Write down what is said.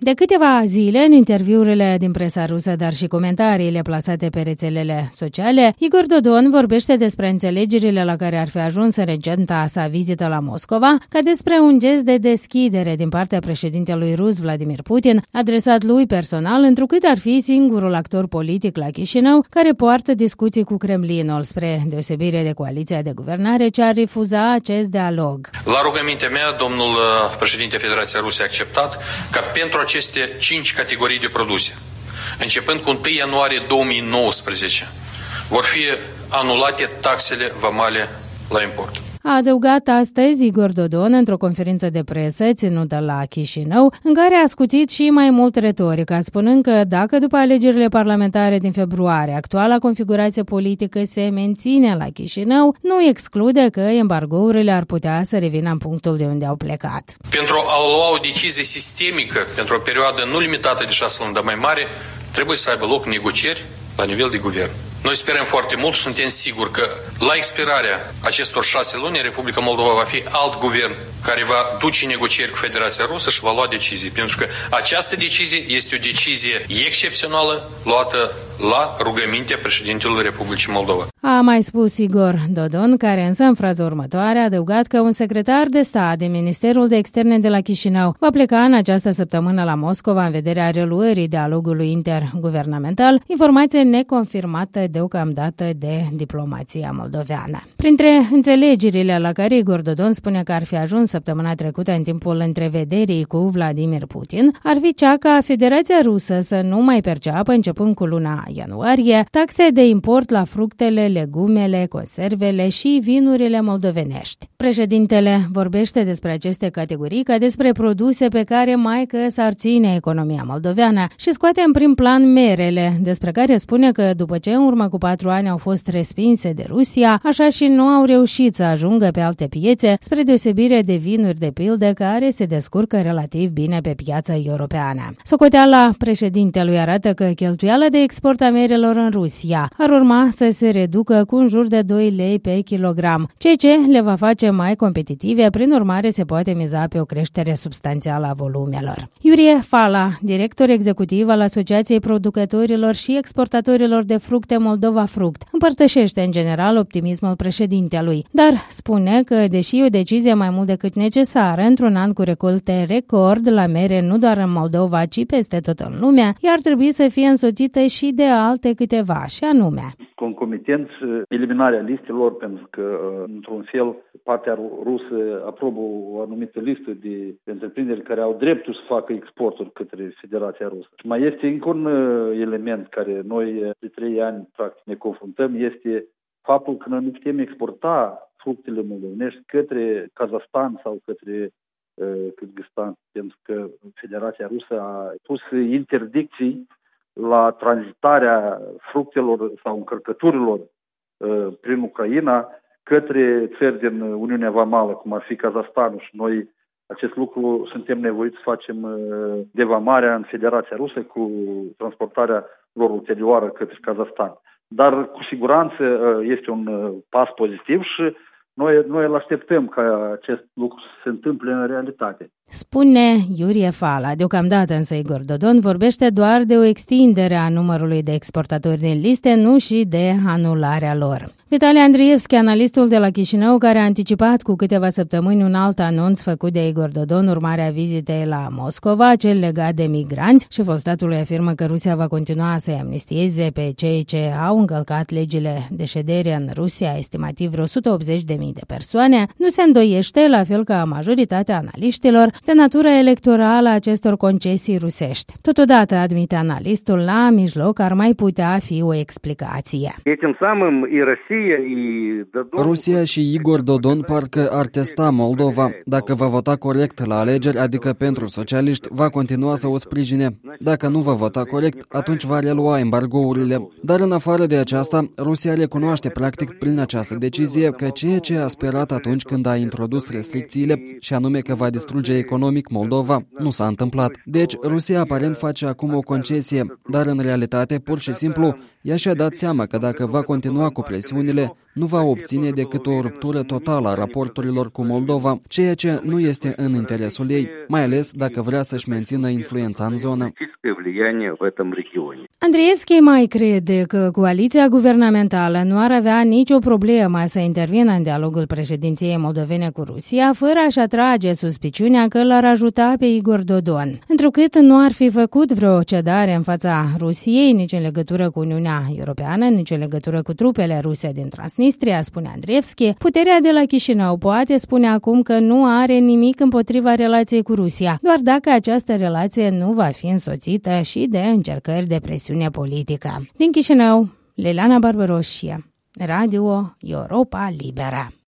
De câteva zile, în interviurile din presa rusă, dar și comentariile plasate pe rețelele sociale, Igor Dodon vorbește despre înțelegerile la care ar fi ajuns în recenta sa vizită la Moscova, ca despre un gest de deschidere din partea președintelui rus Vladimir Putin, adresat lui personal, întrucât ar fi singurul actor politic la Chișinău care poartă discuții cu Kremlinul, spre deosebire de coaliția de guvernare ce ar refuza acest dialog. La rugămintea mea, domnul președinte Federației Ruse a acceptat ca pentru aceste 5 categorii de produse, începând cu 1 ianuarie 2019, vor fi anulate taxele vamale la import. A adăugat astăzi Igor Dodon într-o conferință de presă ținută la Chișinău, în care a scutit și mai mult retorica, spunând că dacă după alegerile parlamentare din februarie actuala configurație politică se menține la Chișinău, nu exclude că embargourile ar putea să revină în punctul de unde au plecat. Pentru a lua o decizie sistemică pentru o perioadă nu limitată de 6 luni, dar mai mare, trebuie să aibă loc negocieri la nivel de guvern. Noi sperăm foarte mult, suntem siguri că la expirarea acestor 6 luni, Republica Moldova va fi alt guvern care va duce negocieri cu Federația Rusă și va lua decizii. Pentru că această decizie este o decizie excepțională luată la rugămintea președintelui Republicii Moldova. A mai spus Igor Dodon, care însă în fraza următoare a adăugat că un secretar de stat din Ministerul de Externe de la Chișinău va pleca în această săptămână la Moscova în vederea reluării dialogului interguvernamental, informație neconfirmată deocamdată de diplomația moldoveană. Printre înțelegerile la care Igor Dodon spune că ar fi ajuns săptămâna trecută în timpul întrevederii cu Vladimir Putin, ar fi cea ca Federația Rusă să nu mai perceapă, începând cu luna ianuarie, taxe de import la fructele, legumele, conservele și vinurile moldovenești. Președintele vorbește despre aceste categorii ca despre produse pe care mai că s-ar ține economia moldoveană și scoate în prim plan merele, despre care spune că după ce în urmă cu 4 ani au fost respinse de Rusia, așa și nu au reușit să ajungă pe alte piețe, spre deosebire de vinuri de pildă care se descurcă relativ bine pe piața europeană. Socoteala președintelui arată că cheltuiala de export a merelor în Rusia ar urma să se reducă cu în jur de 2 lei pe kilogram, ceea ce le va face mai competitive, prin urmare se poate miza pe o creștere substanțială a volumelor. Iurie Fala, director executiv al Asociației Producătorilor și Exportatorilor de Fructe Moldova Fruct, împărtășește în general optimismul președintelui, dar spune că, deși e o decizie mai mult decât necesară, într-un an cu recolte record la mere nu doar în Moldova, ci peste tot în lume, ea ar trebui să fie însoțită și de alte câteva, și anume concomitent eliminarea listelor, pentru că, într-un fel, partea rusă aprobă o anumită listă de întreprinderi care au dreptul să facă exporturi către Federația Rusă. Mai este încă un element care noi de 3 ani practic ne confruntăm, este faptul că noi nu putem exporta fructele moldovenești către Kazahstan sau către Kârgâzstan, pentru că Federația Rusă a pus interdicții la tranzitarea fructelor sau încărcăturilor prin Ucraina către țări din Uniunea Vamală, cum ar fi Kazahstanul, și noi acest lucru suntem nevoiți să facem devamarea în Federația Rusă cu transportarea lor ulterioară către Kazahstan. Dar cu siguranță este un pas pozitiv și noi îl așteptăm ca acest lucru să se întâmple în realitate. Spune Iurie Fala. Deocamdată însă Igor Dodon vorbește doar de o extindere a numărului de exportatori din liste, nu și de anularea lor. Vitali Andrievski, analistul de la Chișinău, care a anticipat cu câteva săptămâni un alt anunț făcut de Igor Dodon urmarea vizitei la Moscova, cel legat de migranți, șeful statului afirmă că Rusia va continua să-i amnistieze pe cei ce au încălcat legile de ședere în Rusia, estimativ vreo 180.000 de persoane. Nu se îndoiește, la fel ca majoritatea analiștilor, de natură electorală a acestor concesii rusești. Totodată, admite analistul, la mijloc ar mai putea fi o explicație. Rusia și Igor Dodon parcă ar testa Moldova. Dacă va vota corect la alegeri, adică pentru socialiști, va continua să o sprijine. Dacă nu va vota corect, atunci va relua embargourile. Dar în afară de aceasta, Rusia recunoaște practic prin această decizie că ceea ce a sperat atunci când a introdus restricțiile, și anume că va distruge economia economic Moldova. Nu s-a întâmplat. Deci, Rusia aparent face acum o concesie, dar în realitate, pur și simplu, ea și-a dat seama că dacă va continua cu presiunile, nu va obține decât o ruptură totală a raporturilor cu Moldova, ceea ce nu este în interesul ei, mai ales dacă vrea să-și mențină influența în zonă. Andreevski mai crede că coaliția guvernamentală nu ar avea nicio problemă să intervină în dialogul președinției moldovene cu Rusia, fără a-și atrage suspiciunea că l-ar ajuta pe Igor Dodon. Întrucât nu ar fi făcut vreo cedare în fața Rusiei, nici în legătură cu Uniunea Europeană, nici în legătură cu trupele ruse din Transnistria, spune Andreevski, puterea de la Chișinău poate spune acum că nu are nimic împotriva relației cu Rusia, doar dacă această relație nu va fi însoțită și de încercări de presiune politică. Din Chișinău, Liliana Barbaroșie, Radio Europa Liberă.